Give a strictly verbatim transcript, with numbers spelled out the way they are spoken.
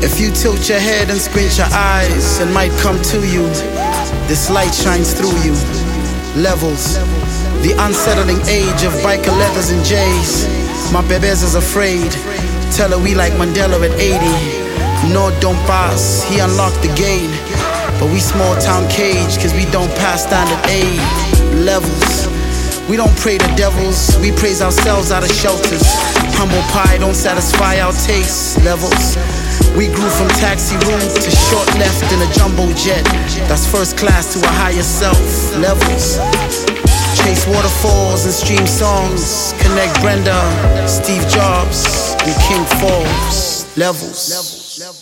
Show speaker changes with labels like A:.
A: If you tilt your head and squint your eyes, it might come to you. This light shines through you. Levels. The unsettling age of biker leathers and J's. My bebes is afraid. Tell her we like Mandela at eighty. No, don't pass. He unlocked the gate. But we small town cage, cause we don't pass standard aid. Levels. We don't pray to devils, we praise ourselves out of shelters. Humble pie don't satisfy our tastes. Levels. We grew from taxi room to short left in a jumbo jet. That's first class to a higher self. Levels. Chase waterfalls and stream songs. Connect Brenda, Steve Jobs, and King Forbes. Levels.